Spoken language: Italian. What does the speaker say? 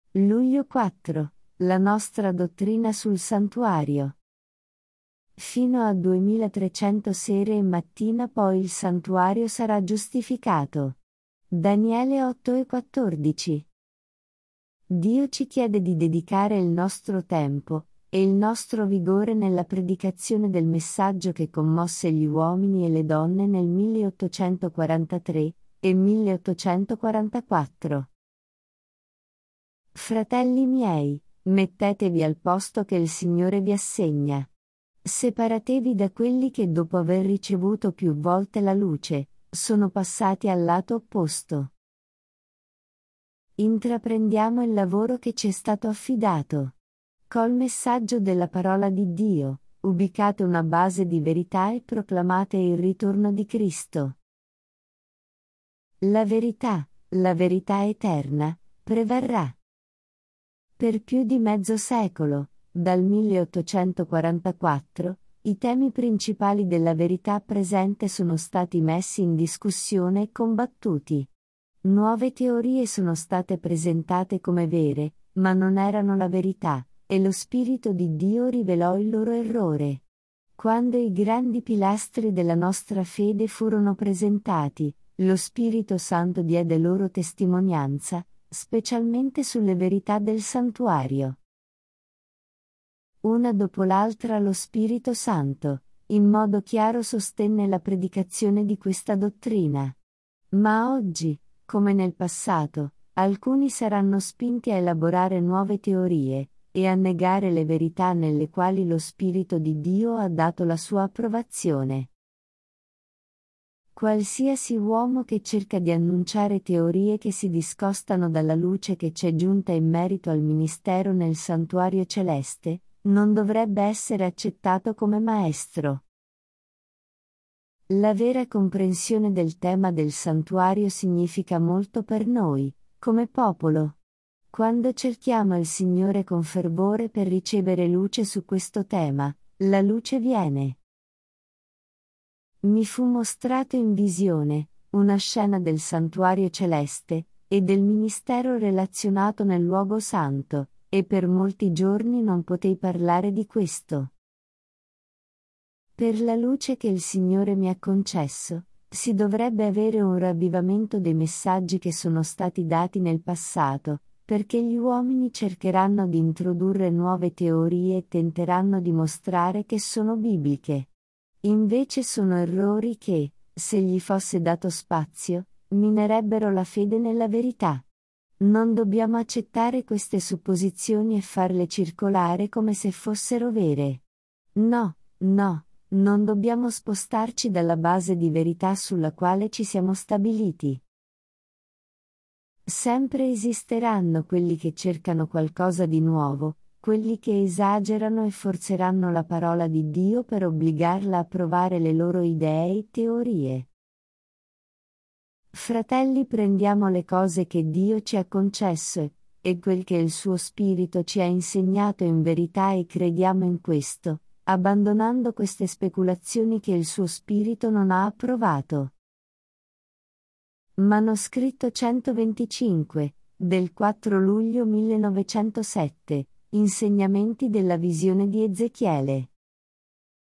Luglio 4. La nostra dottrina sul santuario. Fino a 2300 sere e mattina poi il santuario sarà giustificato. Daniele 8 e 14. Dio ci chiede di dedicare il nostro tempo e il nostro vigore nella predicazione del messaggio che commosse gli uomini e le donne nel 1843 e 1844. Fratelli miei, mettetevi al posto che il Signore vi assegna. Separatevi da quelli che dopo aver ricevuto più volte la luce, sono passati al lato opposto. Intraprendiamo il lavoro che ci è stato affidato. Col messaggio della parola di Dio, ubicate una base di verità e proclamate il ritorno di Cristo. La verità eterna, prevarrà. Per più di mezzo secolo, dal 1844, i temi principali della verità presente sono stati messi in discussione e combattuti. Nuove teorie sono state presentate come vere, ma non erano la verità, e lo Spirito di Dio rivelò il loro errore. Quando i grandi pilastri della nostra fede furono presentati, lo Spirito Santo diede loro testimonianza, specialmente sulle verità del santuario. Una dopo l'altra lo Spirito Santo, in modo chiaro sostenne la predicazione di questa dottrina. Ma oggi, come nel passato, alcuni saranno spinti a elaborare nuove teorie, e a negare le verità nelle quali lo Spirito di Dio ha dato la sua approvazione. Qualsiasi uomo che cerca di annunciare teorie che si discostano dalla luce che c'è giunta in merito al ministero nel santuario celeste, non dovrebbe essere accettato come maestro. La vera comprensione del tema del santuario significa molto per noi, come popolo. Quando cerchiamo il Signore con fervore per ricevere luce su questo tema, la luce viene. Mi fu mostrato in visione una scena del santuario celeste e del ministero relazionato nel luogo santo, e per molti giorni non potei parlare di questo. Per la luce che il Signore mi ha concesso, si dovrebbe avere un ravvivamento dei messaggi che sono stati dati nel passato, perché gli uomini cercheranno di introdurre nuove teorie e tenteranno di mostrare che sono bibliche. Invece sono errori che, se gli fosse dato spazio, minerebbero la fede nella verità. Non dobbiamo accettare queste supposizioni e farle circolare come se fossero vere. No, non dobbiamo spostarci dalla base di verità sulla quale ci siamo stabiliti. Sempre esisteranno quelli che cercano qualcosa di nuovo, quelli che esagerano e forzeranno la parola di Dio per obbligarla a provare le loro idee e teorie. Fratelli, prendiamo le cose che Dio ci ha concesso, e quel che il suo Spirito ci ha insegnato in verità e crediamo in questo, abbandonando queste speculazioni che il suo Spirito non ha approvato. Manoscritto 125, del 4 luglio 1907, Insegnamenti della visione di Ezechiele.